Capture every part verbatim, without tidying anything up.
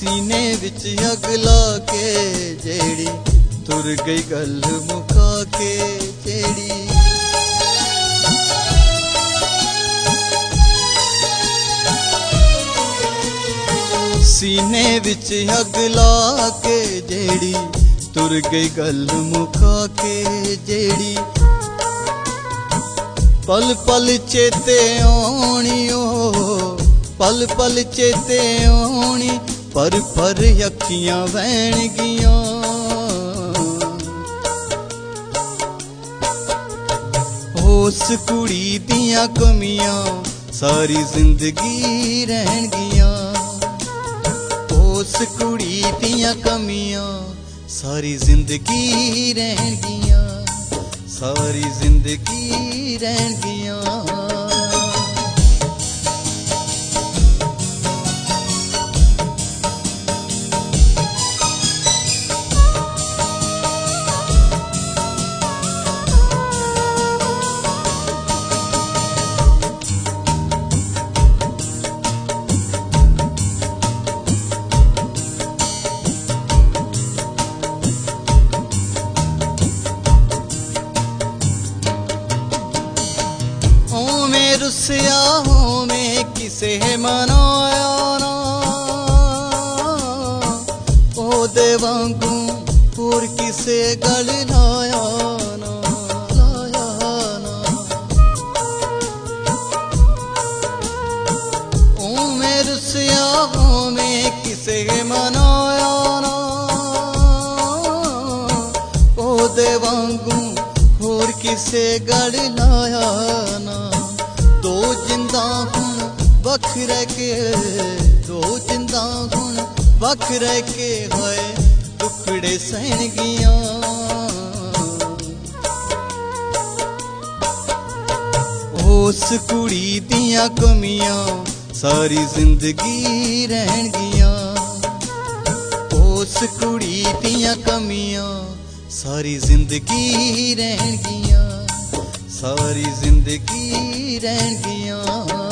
सीने विच अग ला के जेड़ी तुर गई गल मुका के जेड़ी सीने विच अग ला के जेड़ी तुर गई गल मुका के जेड़ी पल पल चेते आनी ओ पल पल चेते आनी पर पर अखियां वहन गियां उस कुड़ी दियां कमियां सारी जिंदगी रहन गियां उस कुड़ी दियां कमियां सारी जिंदगी रहन गियां सारी जिंदगी रहन गियां रुसिया हो में किसे मनाया ना ओ दे वांगू और किसे गल लाया ना लाया ना ओ मैं रुसिया हो में किसे मनाया ना ओ दे वांगू और किसे गल लाया ना दो जिंदा हुण वख रह के दो जिंदा हुण वख रह के होए टुकड़े सहन गियां उस कुड़ी दियां कमियां सारी जिंदगी रहन गियां उस कुड़ी दियां कमियां सारी जिंदगी रहन गियां सारी जिंदगी रहन गियां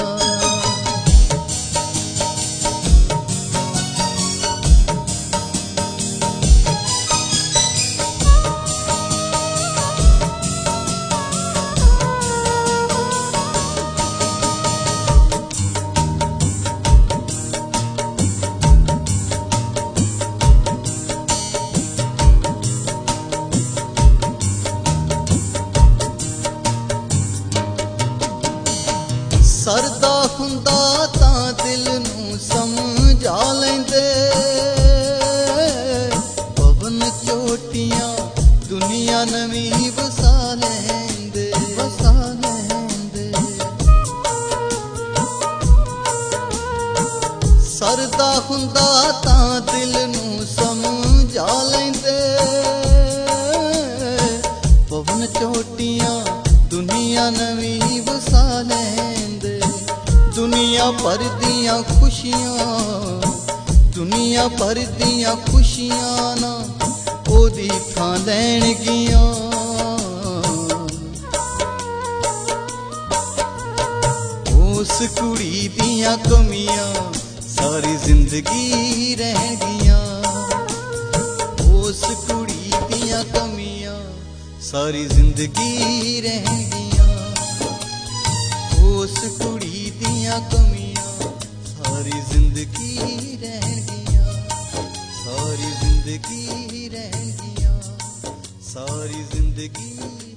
सरदा हुंदा तां दिल नूं समझा लैंदे पवन चोटियां दुनिया नवीं वसा लैंदे वसा लैंदे सरदा हुंदा तां दिल नूं समझा लैंदे पवन चोटियां दुनिया नवीं वसा लैंदे दुनिया भर दियां खुशियां दुनिया भर दियां खुशियां ना ओदी थां लैण गियां उस कुड़ी दियां कमियां सारी जिंदगी रहन गियां उस कुड़ी दियां कमियां सारी जिंदगी रहन गियां उस कुड़ी दियां कमियां सारी जिंदगी रहन गियां सारी जिंदगी रहन गियां सारी जिंदगी